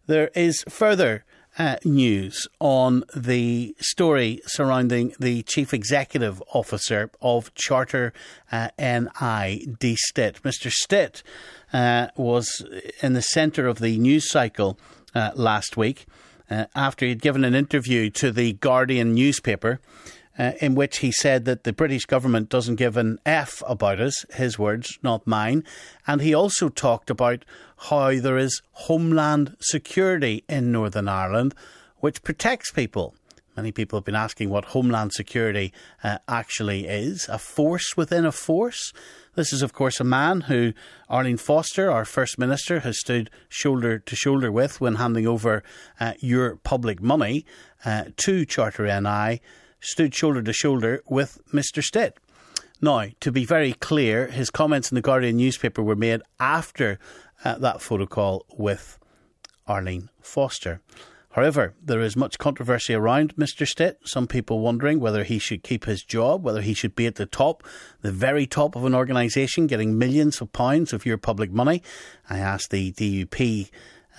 There is further news on the story surrounding the Chief Executive Officer of Charter NI, Dee Stitt. Mr Stitt was in the centre of the news cycle last week after he'd given an interview to the Guardian newspaper in which he said that the British government doesn't give an F about us, his words, not mine. And he also talked about how there is homeland security in Northern Ireland, which protects people. Many people have been asking what homeland security actually is, a force within a force. This is, of course, a man who Arlene Foster, our First Minister, has stood shoulder to shoulder with when handing over your public money to Charter NI, stood shoulder to shoulder with Mr Stitt. Now, to be very clear, his comments in the Guardian newspaper were made after that photo call with Arlene Foster. However, there is much controversy around Mr Stitt. Some people wondering whether he should keep his job, whether he should be at the top, the very top of an organisation, getting millions of pounds of your public money. I asked the DUP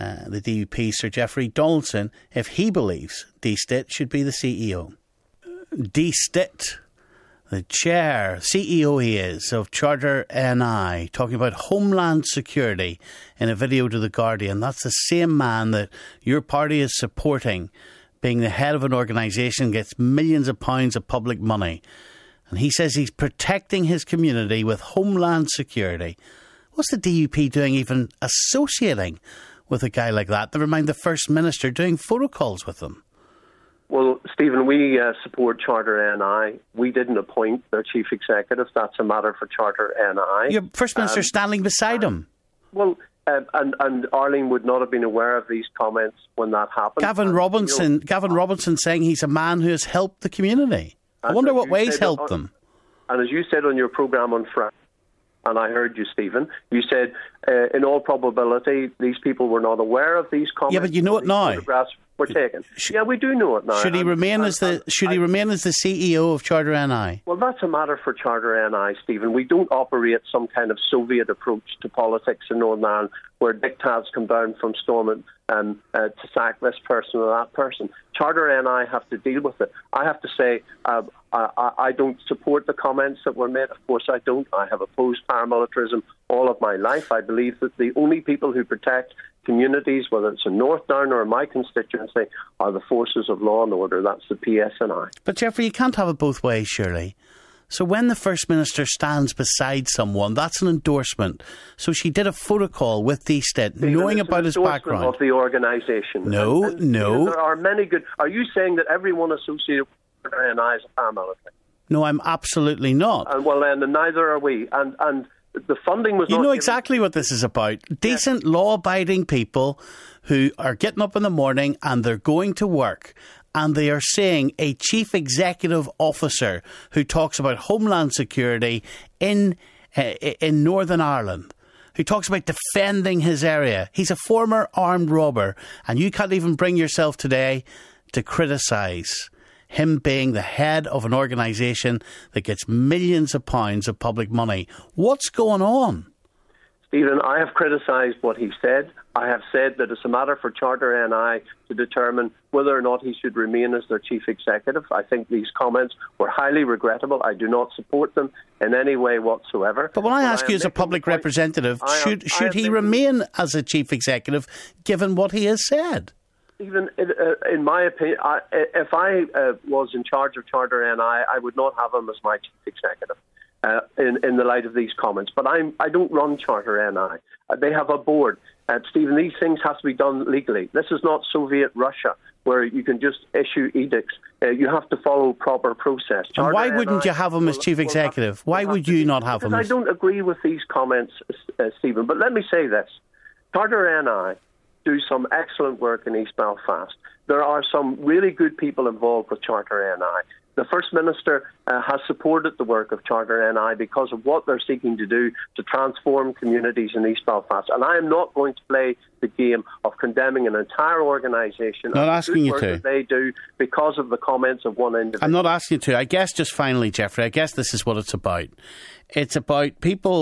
Sir Geoffrey Donaldson if he believes Dee Stitt should be the CEO. Dee Stitt, the chair, CEO he is, of Charter NI, talking about homeland security in a video to The Guardian. That's the same man that your party is supporting, being the head of an organisation, gets millions of pounds of public money. And he says he's protecting his community with homeland security. What's the DUP doing even associating with a guy like that? Never mind the First Minister doing photo calls with them. Well, Stephen, we support Charter NI. We didn't appoint their chief executive. That's a matter for Charter NI. Your First Minister standing beside him. Well, and Arlene would not have been aware of these comments when that happened. Gavin Robinson saying he's a man who has helped the community. I wonder what way he's helped them. And as you said on your programme on Friday, and I heard you, Stephen, you said, in all probability, these people were not aware of these comments. Yeah, but you know it now. Photographs were taken. Yeah, we do know it now. Should he remain as the CEO of Charter NI? Well, that's a matter for Charter NI, Stephen. We don't operate some kind of Soviet approach to politics in Northern Ireland where diktats come down from Stormont to sack this person or that person. Charter NI have to deal with it. I have to say, I don't support the comments that were made. Of course I don't. I have opposed paramilitarism all of my life. I believe that the only people who protect communities, whether it's in North Down or in my constituency, are the forces of law and order. That's the PSNI. But Geoffrey, you can't have it both ways, surely. So when the First Minister stands beside someone, that's an endorsement. So she did a photo call with Dee Stitt, knowing about his background. Of the organisation. No. There are many good... Are you saying that everyone associated with NI is a paramilitary? No, I'm absolutely not. And well, then, neither are we. And the funding was not... You know exactly what this is about. Decent, law-abiding people who are getting up in the morning and they're going to work, and they are seeing a chief executive officer who talks about homeland security in Northern Ireland, who talks about defending his area. He's a former armed robber, and you can't even bring yourself today to criticise him being the head of an organisation that gets millions of pounds of public money. What's going on? Stephen, I have criticised what he said. I have said that it's a matter for Charter NI to determine whether or not he should remain as their chief executive. I think these comments were highly regrettable. I do not support them in any way whatsoever. But when I ask you as a public representative, should he remain as a chief executive given what he has said? Even in my opinion, if I was in charge of Charter NI, I would not have him as my chief executive in the light of these comments. But I don't run Charter NI. They have a board. Stephen, these things have to be done legally. This is not Soviet Russia where you can just issue edicts. You have to follow proper process. And why wouldn't you have him as chief executive? Why would you not have him? I don't agree with these comments, Stephen. But let me say this. Charter NI do some excellent work in East Belfast. There are some really good people involved with Charter NI. The First Minister has supported the work of Charter NI because of what they're seeking to do to transform communities in East Belfast. And I am not going to play the game of condemning an entire organisation. Not asking you to. That they do because of the comments of one individual. I'm not asking you to. I guess just finally, Geoffrey, I guess this is what it's about. It's about people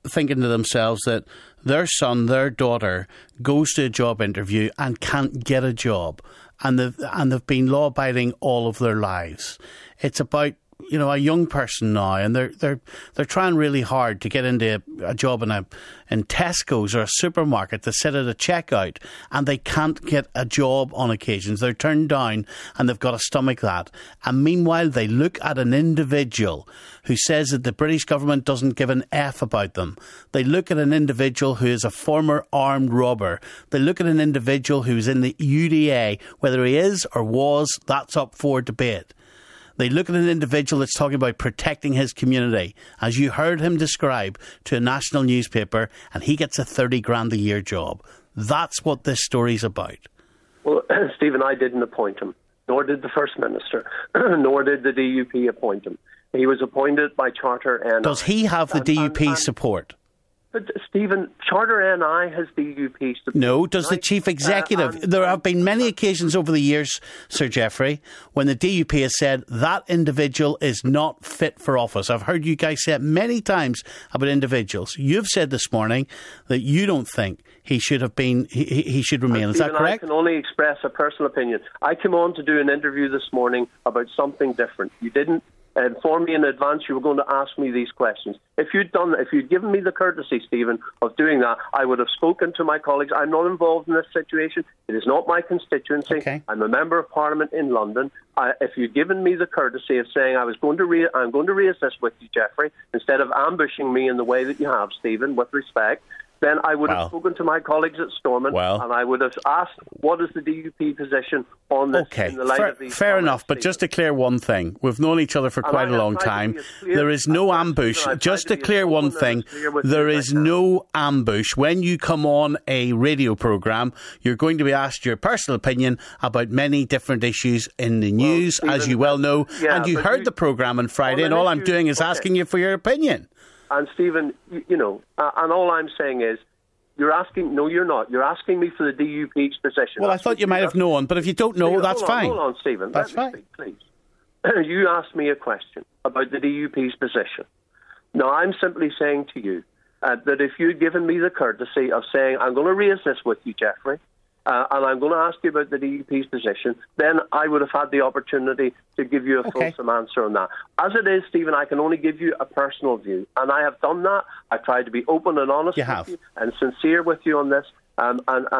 thinking to themselves that their son, their daughter, goes to a job interview and can't get a job, and they've been law-abiding all of their lives. It's about, you know, a young person now, and they're trying really hard to get into a job in Tesco's or a supermarket, to sit at a checkout, and they can't get a job on occasions. They're turned down, and they've got to stomach that. And meanwhile, they look at an individual who says that the British government doesn't give an F about them. They look at an individual who is a former armed robber. They look at an individual who's in the UDA. Whether he is or was, that's up for debate. They look at an individual that's talking about protecting his community, as you heard him describe to a national newspaper, and he gets a 30 grand a year job. That's what this story's about. Well, Stephen, I didn't appoint him, nor did the First Minister, nor did the DUP appoint him. He was appointed by Charter NI. Does he have the DUP support? But Stephen, Charter NI has DUP support. No, does the Chief Executive? There have been many occasions over the years, Sir Geoffrey, when the DUP has said that individual is not fit for office. I've heard you guys say it many times about individuals. You've said this morning that you don't think he should have been, he should remain. Is that correct? I can only express a personal opinion. I came on to do an interview this morning about something different. You didn't inform me in advance you were going to ask me these questions. If you'd given me the courtesy, Stephen, of doing that, I would have spoken to my colleagues. I'm not involved in this situation. It is not my constituency. Okay. I'm a member of Parliament in London. If you'd given me the courtesy of saying I'm going to raise this with you, Geoffrey, instead of ambushing me in the way that you have, Stephen, with respect, then I would have spoken to my colleagues at Stormont, and I would have asked, what is the DUP position on this in the light of these fair enough, but just to clear one thing, we've known each other for quite a long time. There is no ambush. Just to clear one thing, there is no ambush. When you come on a radio programme, you're going to be asked your personal opinion about many different issues in the news, Stephen, as you well know, and you heard the programme on Friday, and all I'm doing is asking you for your opinion. And Stephen, you know, and all I'm saying is, you're asking. No, you're not. You're asking me for the DUP's position. Well, I thought you might have known, but if you don't know, Stephen, that's fine. Hold on, Stephen. That's fine. Speak, please. You asked me a question about the DUP's position. Now, I'm simply saying to you that if you'd given me the courtesy of saying, I'm going to raise this with you, Geoffrey, and I'm going to ask you about the DUP's position, then I would have had the opportunity to give you a fulsome answer on that. As it is, Stephen, I can only give you a personal view, and I have done that. I've tried to be open and honest with you and sincere with you on this, and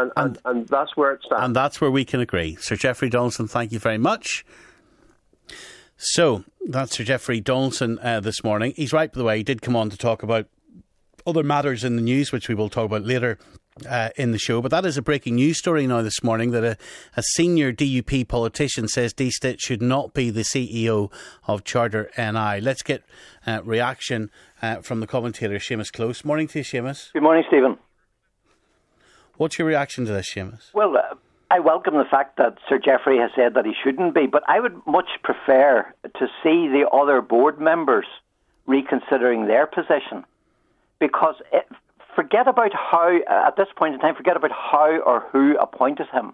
that's where it stands. And that's where we can agree. Sir Geoffrey Donaldson, thank you very much. So, that's Sir Geoffrey Donaldson this morning. He's right, by the way, he did come on to talk about other matters in the news, which we will talk about later in the show. But that is a breaking news story now this morning, that a senior DUP politician says Dee Stitt should not be the CEO of Charter NI. Let's get reaction from the commentator, Seamus Close. Morning to you, Seamus. Good morning, Stephen. What's your reaction to this, Seamus? Well, I welcome the fact that Sir Geoffrey has said that he shouldn't be, but I would much prefer to see the other board members reconsidering their position. Because forget about how, at this point in time, forget about how or who appointed him.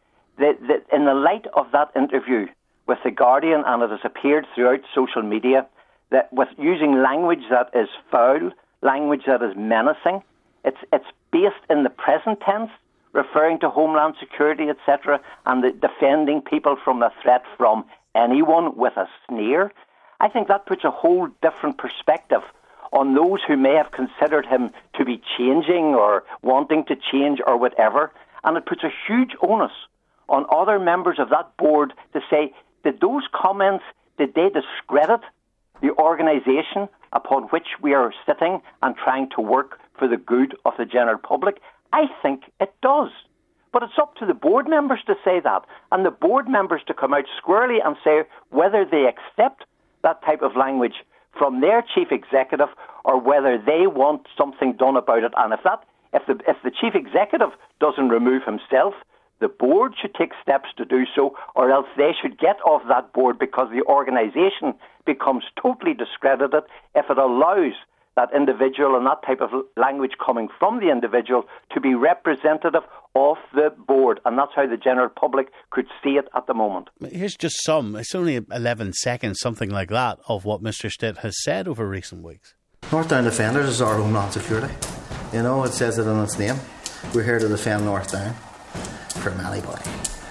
In the light of that interview with The Guardian, and it has appeared throughout social media, that with using language that is foul, language that is menacing, it's based in the present tense, referring to Homeland Security, etc., and defending people from the threat from anyone with a sneer. I think that puts a whole different perspective on those who may have considered him to be changing or wanting to change or whatever. And it puts a huge onus on other members of that board to say, did those comments, did they discredit the organisation upon which we are sitting and trying to work for the good of the general public? I think it does. But it's up to the board members to say that, and the board members to come out squarely and say whether they accept that type of language from their chief executive, or whether they want something done about it. And if the chief executive doesn't remove himself, the board should take steps to do so, or else they should get off that board, because the organisation becomes totally discredited if it allows that individual and that type of language coming from the individual to be representative of the board. And that's how the general public could see it at the moment. Here's just it's only 11 seconds, something like that, of what Mr. Stitt has said over recent weeks. North Down Defenders is our Homeland Security. You know, it says it in its name. We're here to defend North Down from anybody.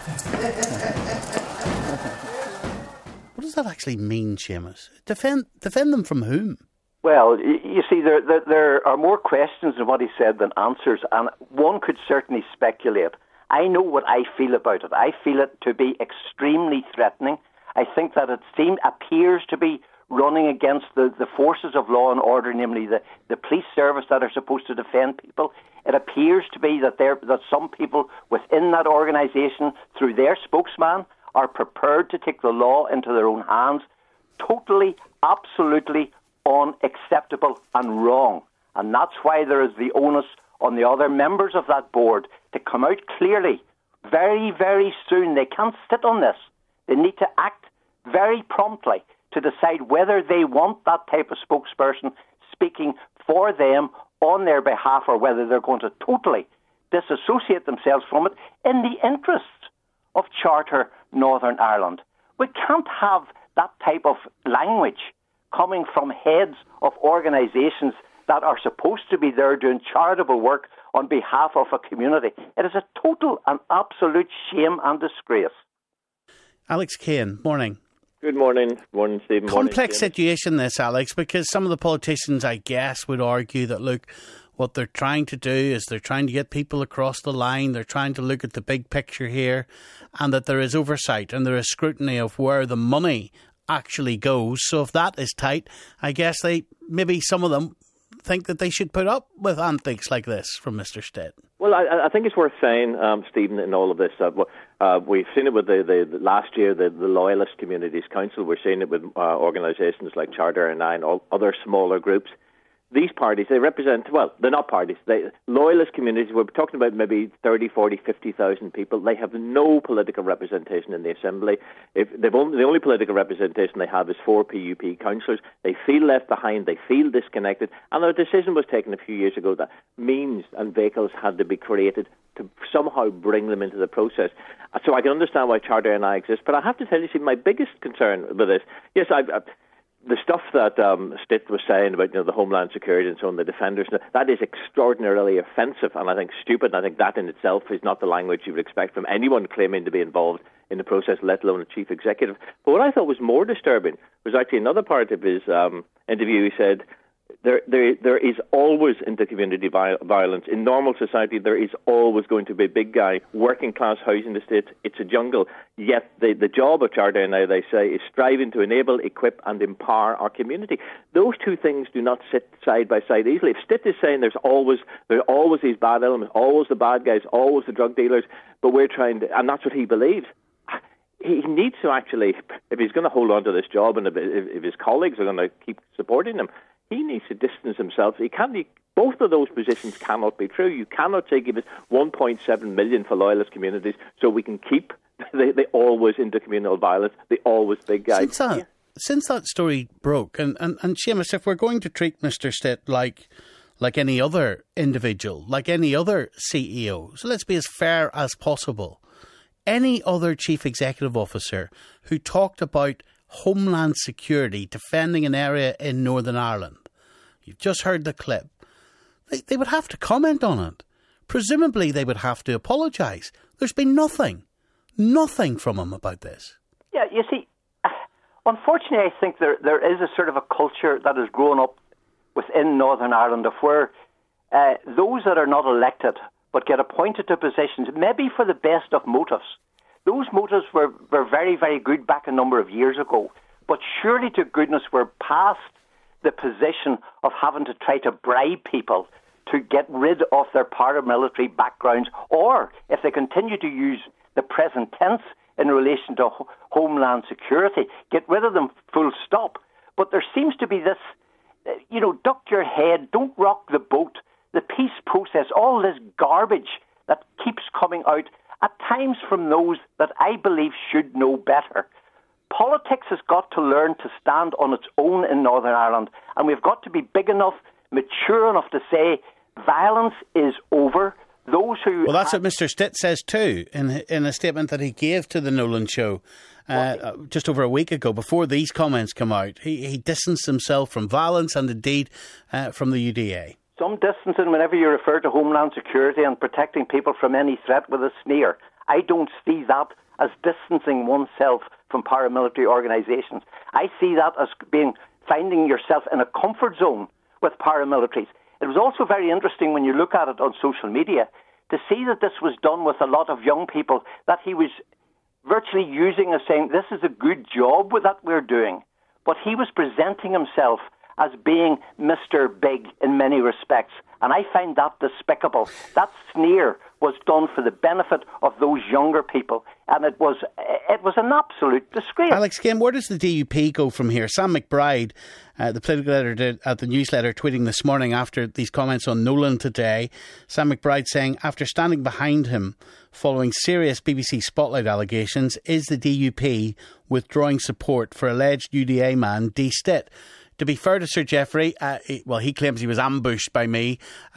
What does that actually mean, Seamus? Defend them from whom? Well, you see, there are more questions in what he said than answers, and one could certainly speculate. I know what I feel about it. I feel it to be extremely threatening. I think that it appears to be running against the forces of law and order, namely the police service that are supposed to defend people. It appears to be that some people within that organisation, through their spokesman, are prepared to take the law into their own hands. Totally, absolutely unacceptable and wrong. And that's why there is the onus on the other members of that board to come out clearly, very, very soon. They can't sit on this. They need to act very promptly to decide whether they want that type of spokesperson speaking for them on their behalf, or whether they're going to totally disassociate themselves from it in the interests of Charter Northern Ireland. We can't have that type of language coming from heads of organisations that are supposed to be there doing charitable work on behalf of a community. It is a total and absolute shame and disgrace. Alex Kane, morning. Good morning. Morning, Stephen. Complex situation this, Alex, because some of the politicians, I guess, would argue that, look, what they're trying to do is they're trying to get people across the line, they're trying to look at the big picture here, and that there is oversight and there is scrutiny of where the money actually goes. So if that is tight, I guess maybe some of them think that they should put up with antics like this from Mr. Stitt. Well, I think it's worth saying, Stephen, in all of this, we've seen it with the last year, the Loyalist Communities Council. We're seeing it with organisations like Charter and I and all other smaller groups. These parties, they represent, well, they're not parties. Loyalist communities, we're talking about maybe 30, 40, 50,000 people. They have no political representation in the Assembly. The only political representation they have is 4 PUP councillors. They feel left behind, they feel disconnected, and a decision was taken a few years ago that means and vehicles had to be created to somehow bring them into the process. So I can understand why Charter and I exist, but I have to tell you, see, my biggest concern with this, yes, the stuff that Stitt was saying about the Homeland Security and so on, the defenders, that is extraordinarily offensive and I think stupid. I think that in itself is not the language you would expect from anyone claiming to be involved in the process, let alone a chief executive. But what I thought was more disturbing was actually another part of his interview. He said, there is always inter-community violence. In normal society, there is always going to be a big guy, working class housing estates. It's a jungle. Yet the job of Charter now, they say, is striving to enable, equip and empower our community. Those two things do not sit side by side easily. If Stitt is saying there are always these bad elements, always the bad guys, always the drug dealers, but we're trying to, and that's what he believes. He needs to actually, if he's going to hold on to this job and if his colleagues are going to keep supporting him, he needs to distance himself. Both of those positions cannot be true. You cannot say give us 1.7 million for loyalist communities so we can keep the always intercommunal violence, the always big guy. Since that story broke, and Seamus, if we're going to treat Mr. Stitt like any other individual, like any other CEO, so let's be as fair as possible. Any other chief executive officer who talked about Homeland Security defending an area in Northern Ireland, you've just heard the clip, they would have to comment on it. Presumably they would have to apologise. There's been nothing from him about this. Yeah, you see, unfortunately I think there is a sort of a culture that has grown up within Northern Ireland of where those that are not elected but get appointed to positions, maybe for the best of motives. Those motives were very, very good back a number of years ago, but surely to goodness we're past the position of having to try to bribe people to get rid of their paramilitary backgrounds, or if they continue to use the present tense in relation to Homeland Security, get rid of them full stop. But there seems to be this, duck your head, don't rock the boat, the peace process, all this garbage that keeps coming out at times from those that I believe should know better. Politics has got to learn to stand on its own in Northern Ireland, and we've got to be big enough, mature enough to say violence is over, Those who... Well, that's what Mr Stitt says too, in a statement that he gave to the Nolan Show just over a week ago, before these comments come out. He distanced himself from violence and indeed from the UDA. Some distancing whenever you refer to Homeland Security and protecting people from any threat with a sneer. I don't see that as distancing oneself from paramilitary organisations. I see that as being finding yourself in a comfort zone with paramilitaries. It was also very interesting when you look at it on social media to see that this was done with a lot of young people, that he was virtually using as saying, this is a good job that we're doing. But he was presenting himself as being Mr. Big in many respects. And I find that despicable. That sneer was done for the benefit of those younger people. And it was an absolute disgrace. Alex Skehan, where does the DUP go from here? Sam McBride, the political editor at the newsletter, tweeting this morning after these comments on Nolan today. Sam McBride saying, after standing behind him following serious BBC Spotlight allegations, is the DUP withdrawing support for alleged UDA man Dee Stitt? To be fair to Sir Geoffrey, he claims he was ambushed by me.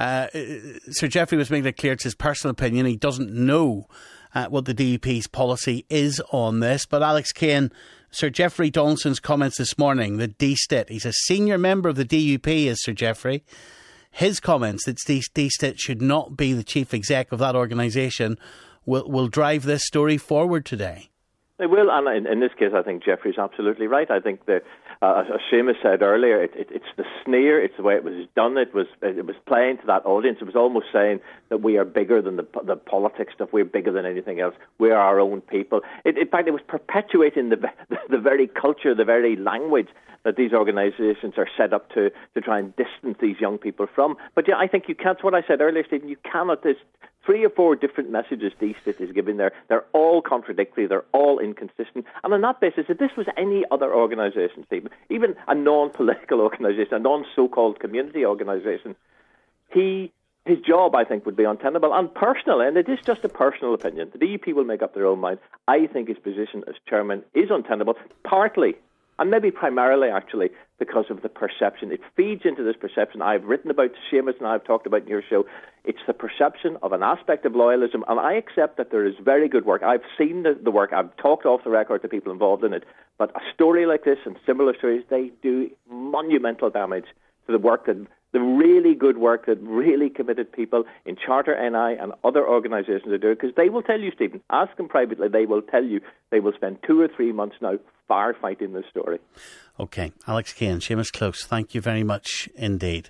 Sir Geoffrey was making it clear it's his personal opinion. He doesn't know what the DUP's policy is on this. But Alex Skehan, Sir Geoffrey Donaldson's comments this morning that Dee Stitt, he's a senior member of the DUP, is Sir Geoffrey. His comments that Dee Stitt should not be the chief exec of that organisation will drive this story forward today. They will, and in this case, I think Geoffrey's absolutely right. I think that, as Seamus said earlier, it's the sneer, it's the way it was done. It was playing to that audience. It was almost saying that we are bigger than the politics stuff. We're bigger than anything else. We're our own people. In fact, it was perpetuating the very culture, the very language that these organisations are set up to try and distance these young people from. But yeah, I think you can't. What I said earlier, Stephen, you cannot. There's 3 or 4 different messages Dee Stitt is giving there. They're all contradictory. They're all inconsistent. And on that basis, if this was any other organisation, Stephen, even a non-political organisation, a non-so-called community organisation, his job, I think, would be untenable. And personal, and it is just a personal opinion. The DUP will make up their own mind. I think his position as chairman is untenable, partly, and maybe primarily, actually, because of the perception. It feeds into this perception I've written about, Seamus and I have talked about in your show. It's the perception of an aspect of loyalism, and I accept that there is very good work. I've seen the work. I've talked off the record to people involved in it. But a story like this and similar stories, they do monumental damage to the work that the really good work that really committed people in Charter NI and other organisations are doing, because they will tell you, Stephen, ask them privately, they will tell you they will spend 2 or 3 months now firefighting this story. OK, Alex Skehan, Seamus Close, thank you very much indeed.